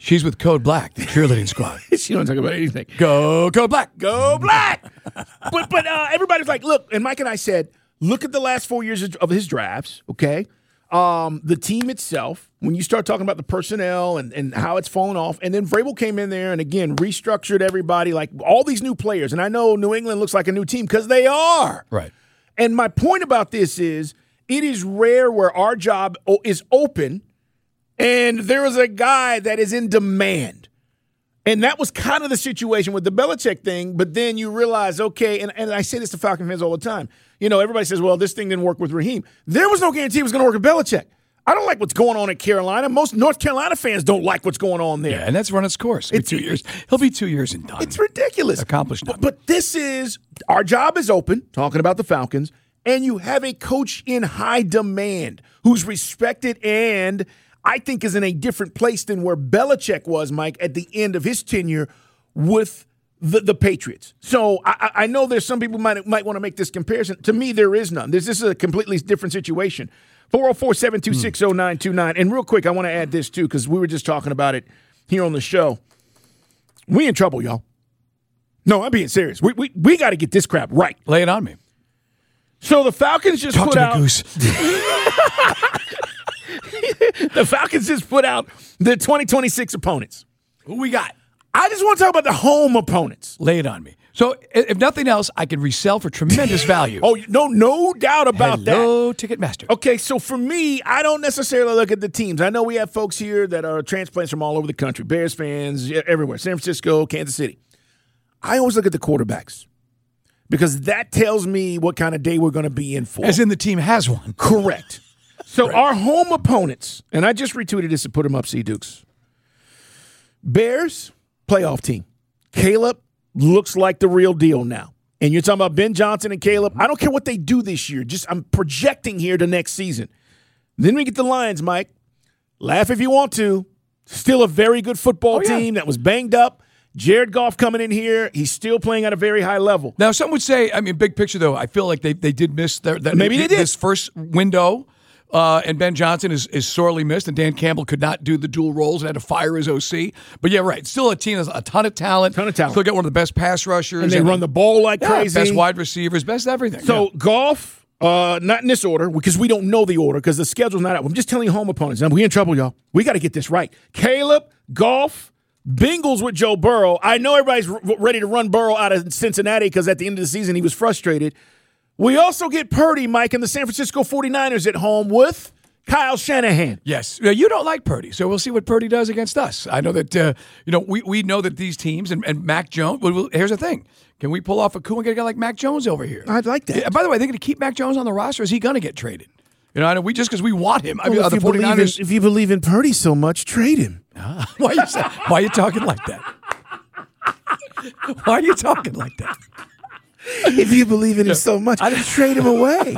She's with Code Black, the cheerleading squad. She don't talk about anything. Go Code Black. Go Black. but everybody's like, look, and Mike and I said, look at the last 4 years of his drafts, okay? The team itself, when you start talking about the personnel and how it's fallen off, and then Vrabel came in there and, again, restructured everybody, like all these new players. And I know New England looks like a new team because they are. Right. And my point about this is it is rare where our job is open and there is a guy that is in demand. And that was kind of the situation with the Belichick thing, but then you realize, okay, and I say this to Falcon fans all the time. You know, everybody says, well, this thing didn't work with Raheem. There was no guarantee it was going to work with Belichick. I don't like what's going on in Carolina. Most North Carolina fans don't like what's going on there. Yeah, and that's run its course. It's 2 years. He'll be 2 years and done. It's ridiculous. Accomplished nothing. But this is, our job is open, talking about the Falcons, and you have a coach in high demand who's respected and I think is in a different place than where Belichick was, Mike, at the end of his tenure with the Patriots. So I know there's some people might want to make this comparison. To me, there is none. This is a completely different situation. 404-726-0929. And real quick, I want to add this, too, because we were just talking about it here on the show. We in trouble, y'all. No, I'm being serious. We got to get this crap right. Lay it on me. So the Falcons just Talk put to out... me, Goose. The Falcons just put out the 2026 opponents. Who we got? I just want to talk about the home opponents. Lay it on me. So, if nothing else, I can resell for tremendous value. Oh, no doubt about that. Hello, Ticketmaster. Okay, so for me, I don't necessarily look at the teams. I know we have folks here that are transplants from all over the country, Bears fans, everywhere, San Francisco, Kansas City. I always look at the quarterbacks because that tells me what kind of day we're going to be in for. As in the team has one. Correct. So our home opponents, and I just retweeted this and put them up, C-Dukes. Bears, playoff team. Caleb looks like the real deal now. And you're talking about Ben Johnson and Caleb. I don't care what they do this year. I'm projecting here to next season. Then we get the Lions, Mike. Laugh if you want to. Still a very good football team that was banged up. Jared Goff coming in here. He's still playing at a very high level. Now, some would say, I mean, big picture, though, I feel like they did miss Maybe they did. This first window. And Ben Johnson is sorely missed, and Dan Campbell could not do the dual roles and had to fire his OC. But yeah, right. Still a team that's a ton of talent. Still got one of the best pass rushers. And they run the ball like crazy. Best wide receivers, best everything. So Goff, not in this order, because we don't know the order, because the schedule's not out. I'm just telling you home opponents. Now, we in trouble, y'all. We got to get this right. Caleb, Goff, Bengals with Joe Burrow. I know everybody's ready to run Burrow out of Cincinnati because at the end of the season he was frustrated. We also get Purdy, Mike, and the San Francisco 49ers at home with Kyle Shanahan. Yes. You don't like Purdy, so we'll see what Purdy does against us. I know that, we know that these teams and Mac Jones, here's the thing. Can we pull off a coup and get a guy like Mac Jones over here? I'd like that. Yeah, by the way, are they going to keep Mac Jones on the roster, or is he going to get traded? You know, I know just because we want him. Well, if you believe in Purdy so much, trade him. Why are you talking like that? Why are you talking like that? If you believe in him so much, trade him away.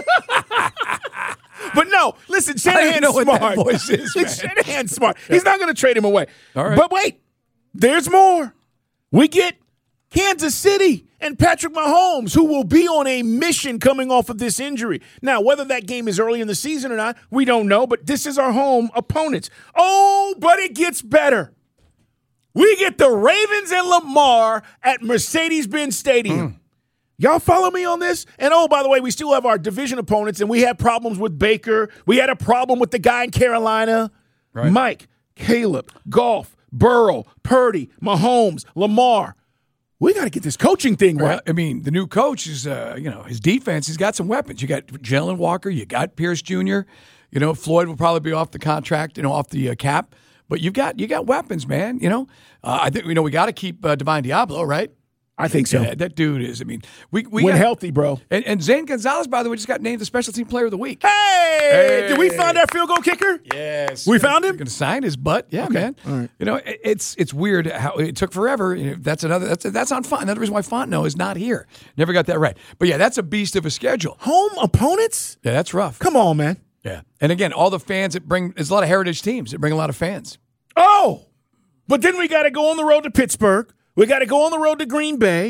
But no, listen, Shanahan's smart. What that voice is, man. Shanahan's smart. He's not going to trade him away. All right. But wait, there's more. We get Kansas City and Patrick Mahomes, who will be on a mission coming off of this injury. Now, whether that game is early in the season or not, we don't know, but this is our home opponents. Oh, but it gets better. We get the Ravens and Lamar at Mercedes-Benz Stadium. Y'all follow me on this? And, oh, by the way, we still have our division opponents, and we had problems with Baker. We had a problem with the guy in Carolina. Right. Mike, Caleb, Goff, Burrow, Purdy, Mahomes, Lamar. We got to get this coaching thing right. I mean, the new coach is, his defense, he's got some weapons. You got Jalen Walker. You got Pierce Jr. Floyd will probably be off the contract, off the cap. But you got weapons, man. I think, we got to keep Divine Diablo, right? I think so. Yeah, that dude is. I mean, we when healthy, bro. And Zane Gonzalez, by the way, just got named the Special Team Player of the Week. Hey! Did we find our field goal kicker? Yes. We found him? You're going to sign his butt? Yeah, okay. Man. All right. It's weird how it took forever. That's on Font. Another reason why Fontenot is not here. Never got that right. But yeah, that's a beast of a schedule. Home opponents? Yeah, that's rough. Come on, man. Yeah. And again, all the fans there's a lot of heritage teams that bring a lot of fans. Oh! But then we got to go on the road to Pittsburgh. We got to go on the road to Green Bay.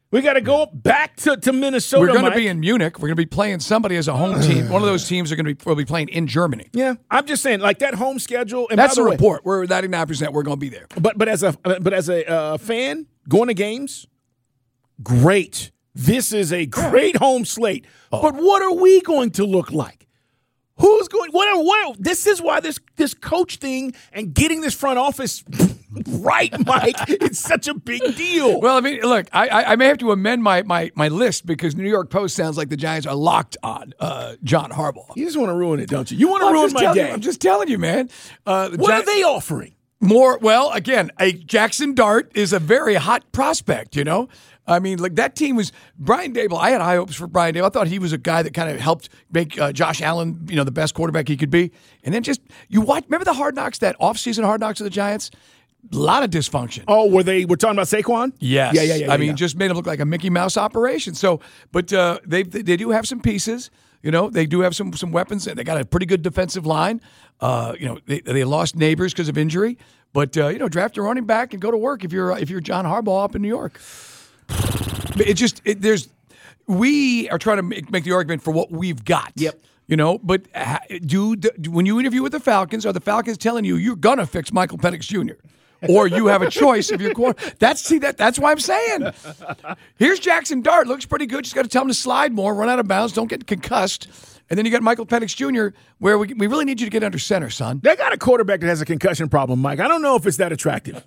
We got to go back to Minnesota. We're going to Mike. be in Munich. We're going to be playing somebody as a home team. One of those teams will be playing in Germany. Yeah, I'm just saying, like that home schedule. And that's by the the report. We're 99%. We're going to be there. But as a fan going to games, great. This is a great home slate. Oh. But what are we going to look like? Who's going? What? This is why this coach thing and getting this front office right, Mike. It's such a big deal. Well, I mean, look, I may have to amend my list because New York Post sounds like the Giants are locked on John Harbaugh. You just want to ruin it, don't you? You want to ruin my game. I'm just telling you, man. What are they offering? More. Well, again, a Jackson Dart is a very hot prospect. You know. I mean, like that team was Brian Dable. I had high hopes for Brian Dable. I thought he was a guy that kind of helped make Josh Allen, the best quarterback he could be. And then just you watch. Remember the Hard Knocks, that offseason Hard Knocks of the Giants? A lot of dysfunction. Oh, we're talking about Saquon? Yes. Yeah. I mean, just made him look like a Mickey Mouse operation. So, but they do have some pieces. They do have some weapons. They got a pretty good defensive line. They lost Neighbors because of injury. But draft a running back and go to work if you're John Harbaugh up in New York. We are trying to make the argument for what we've got. Yep. But when you interview with the Falcons, are the Falcons telling you you're gonna fix Michael Penix Jr. or you have a choice if you're that's why I'm saying. Here's Jackson Dart, looks pretty good. Just got to tell him to slide more, run out of bounds, don't get concussed. And then you got Michael Penix Jr., where we really need you to get under center, son. They got a quarterback that has a concussion problem, Mike. I don't know if it's that attractive.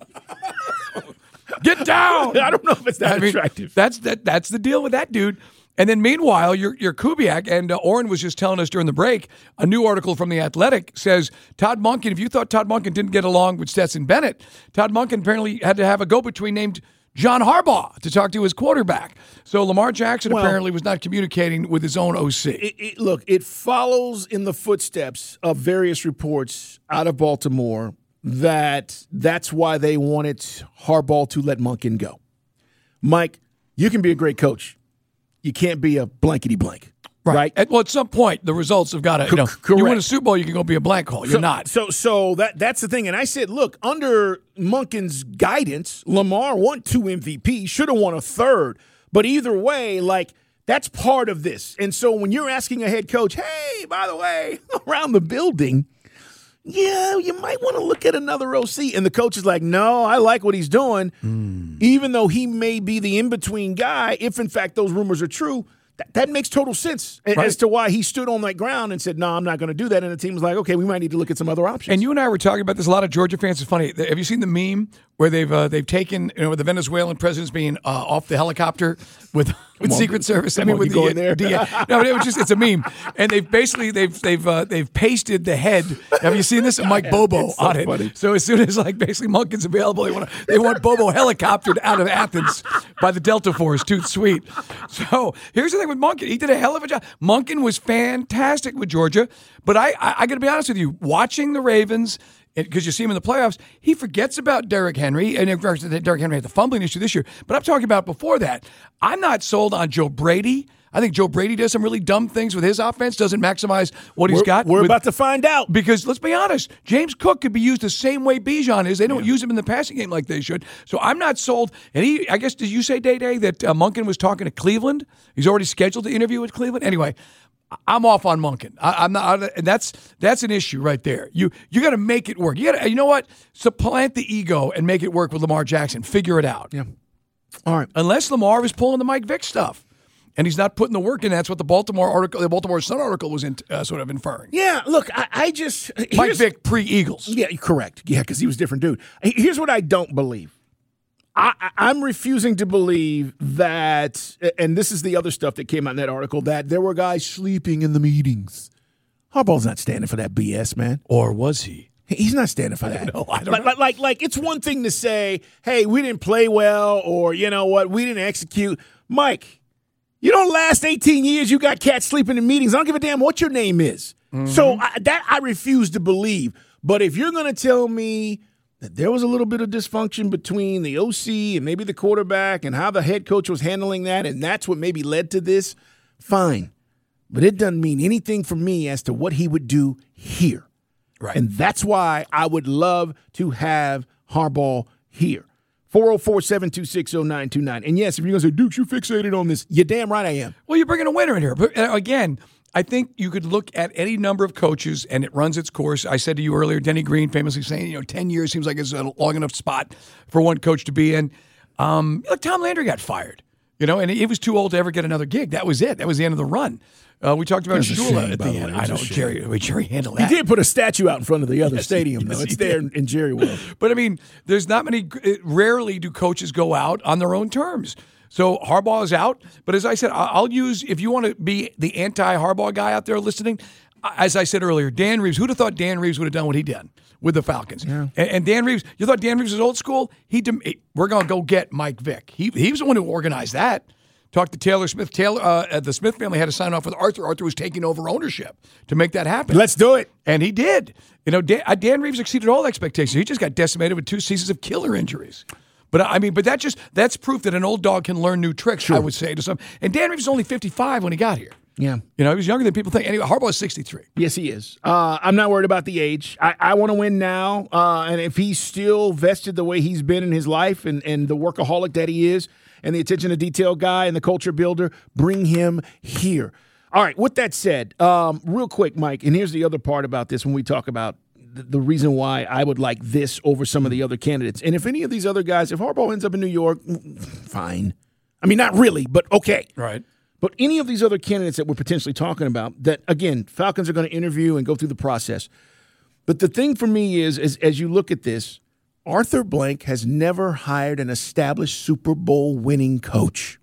Get down! I don't know if it's that attractive. That's the deal with that dude. And then meanwhile, your Kubiak, and Oren was just telling us during the break, a new article from The Athletic says Todd Monken, if you thought Todd Monken didn't get along with Stetson Bennett, Todd Monken apparently had to have a go-between named John Harbaugh to talk to his quarterback. So Lamar Jackson apparently was not communicating with his own OC. Look, it follows in the footsteps of various reports out of Baltimore that's why they wanted Harbaugh to let Monken go. Mike, you can be a great coach. You can't be a blankety blank. Right? At some point, the results have got to, you win a Super Bowl, you can go be a blank hole. You're not. So that's the thing. And I said, look, under Monken's guidance, Lamar won 2 MVPs, should have won a third. But either way, that's part of this. And so when you're asking a head coach, hey, by the way, around the building, yeah, you might want to look at another OC. And the coach is like, no, I like what he's doing. Even though he may be the in-between guy, if in fact those rumors are true, that makes total sense as to why he stood on that ground and said, no, I'm not going to do that. And the team was like, okay, we might need to look at some other options. And you and I were talking about this. A lot of Georgia fans. It's funny. Have you seen the meme where they've taken the Venezuelan president's being off the helicopter with Secret Service? I mean, with the there. No, it was just it's a meme. And they've pasted the head. Have you seen this? Of Mike Bobo so on it. Funny. So as soon as basically Monken's available, they want Bobo helicoptered out of Athens by the Delta Force. Too sweet. So here's the thing with Monken. He did a hell of a job. Monken was fantastic with Georgia. But I got to be honest with you. Watching the Ravens, because you see him in the playoffs, he forgets about Derrick Henry. And of course, Derrick Henry had the fumbling issue this year. But I'm talking about before that. I'm not sold on Joe Brady. I think Joe Brady does some really dumb things with his offense, doesn't maximize what he's got. We're about to find out. Because let's be honest, James Cook could be used the same way Bijan is. They don't use him in the passing game like they should. So I'm not sold. And I guess, did you say, Day-Day, that Monken was talking to Cleveland? He's already scheduled to interview with Cleveland? Anyway, I'm off on Monken. I'm not, and that's an issue right there. You got to make it work. You know what? Supplant the ego and make it work with Lamar Jackson. Figure it out. Yeah. All right. Unless Lamar is pulling the Mike Vick stuff, and he's not putting the work in. That's what the Baltimore Sun article was sort of inferring. Yeah. Look, I just Mike Vick pre-Eagles. Yeah, correct. Yeah, because he was a different dude. Here's what I don't believe. I'm refusing to believe that, and this is the other stuff that came out in that article, that there were guys sleeping in the meetings. Harbaugh's not standing for that BS, man. Or was he? He's not standing for that. I don't know. Like, it's one thing to say, hey, we didn't play well, or you know what, we didn't execute. Mike, you don't last 18 years, you got cats sleeping in meetings. I don't give a damn what your name is. Mm-hmm. So I refuse to believe. But if you're going to tell me that there was a little bit of dysfunction between the OC and maybe the quarterback and how the head coach was handling that, and that's what maybe led to this, fine. But it doesn't mean anything for me as to what he would do here. Right. And that's why I would love to have Harbaugh here. 404-726-0929. And yes, if you're going to say, Dukes, you fixated on this, you're damn right I am. Well, you're bringing a winner in here. But again, I think you could look at any number of coaches and it runs its course. I said to you earlier, Denny Green famously saying, 10 years seems like it's a long enough spot for one coach to be in. Look, Tom Landry got fired, and he was too old to ever get another gig. That was it. That was the end of the run. We talked about Shula at the end. I know, Jerry handled that. He did put a statue out in front of the other stadium, though. It's there in Jerry World. But, there's not many – rarely do coaches go out on their own terms. So Harbaugh is out. But as I said, I'll use – if you want to be the anti-Harbaugh guy out there listening, as I said earlier, Dan Reeves – who'd have thought Dan Reeves would have done what he did with the Falcons? Yeah. And Dan Reeves – you thought Dan Reeves was old school? We're going to go get Mike Vick. He was the one who organized that. Talked to Taylor Smith. The Smith family had to sign off with Arthur. Arthur was taking over ownership to make that happen. Let's do it. And he did. Dan Reeves exceeded all expectations. He just got decimated with 2 seasons of killer injuries. But that's proof that an old dog can learn new tricks, sure. I would say to some. And Dan Reeves was only 55 when he got here. Yeah. He was younger than people think. Anyway, Harbaugh is 63. Yes, he is. I'm not worried about the age. I want to win now. And if he's still vested the way he's been in his life and the workaholic that he is, and the attention to detail guy and the culture builder, bring him here. All right, with that said, real quick, Mike, and here's the other part about this when we talk about the reason why I would like this over some of the other candidates. And if any of these other guys, if Harbaugh ends up in New York, fine. Not really, but okay. Right. But any of these other candidates that we're potentially talking about that, again, Falcons are going to interview and go through the process. But the thing for me is as you look at this, Arthur Blank has never hired an established Super Bowl winning coach.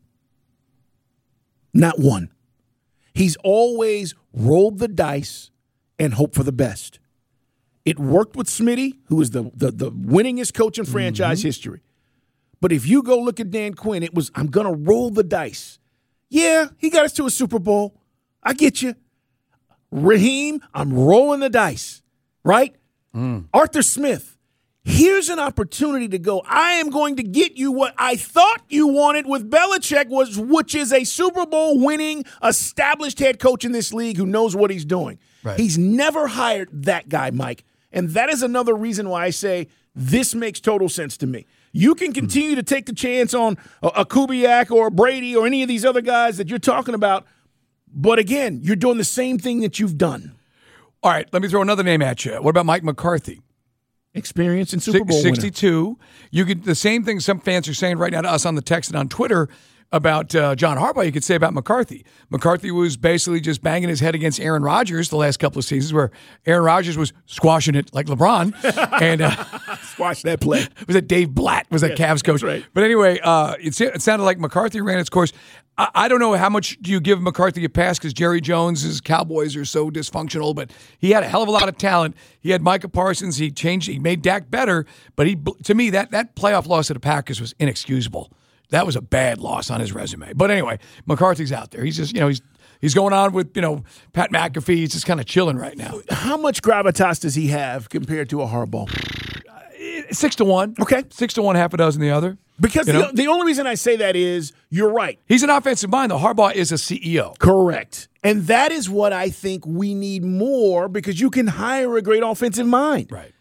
Not one. He's always rolled the dice and hoped for the best. It worked with Smitty, who is the winningest coach in franchise history. But if you go look at Dan Quinn, it was, I'm going to roll the dice. Yeah, he got us to a Super Bowl. I get you. Raheem, I'm rolling the dice, right? Arthur Smith. Here's an opportunity to go, I am going to get you what I thought you wanted with Belichick, which is a Super Bowl winning, established head coach in this league who knows what he's doing. Right. He's never hired that guy, Mike. And that is another reason why I say this makes total sense to me. You can continue to take the chance on a Kubiak or a Brady or any of these other guys that you're talking about. But again, you're doing the same thing that you've done. All right, let me throw another name at you. What about Mike McCarthy? Experience in Super Bowl 62. Winner. You could the same thing some fans are saying right now to us on the text and on Twitter about John Harbaugh, you could say about McCarthy. McCarthy was basically just banging his head against Aaron Rodgers the last couple of seasons where Aaron Rodgers was squashing it like LeBron. And squash that play. Was it Dave Blatt was that Cavs coach? Right. But anyway, it sounded like McCarthy ran its course. I don't know how much do you give McCarthy a pass because Jerry Jones's Cowboys are so dysfunctional, but he had a hell of a lot of talent. He had Micah Parsons. He made Dak better, but to me, that playoff loss to the Packers was inexcusable. That was a bad loss on his resume. But anyway, McCarthy's out there. He's just, he's going on with, Pat McAfee. He's just kind of chilling right now. How much gravitas does he have compared to a Harbaugh? 6-1. Okay. 6-1, half a dozen the other. Because the only reason I say that is you're right. He's an offensive mind, though. Harbaugh is a CEO. Correct. And that is what I think we need more because you can hire a great offensive mind. Right.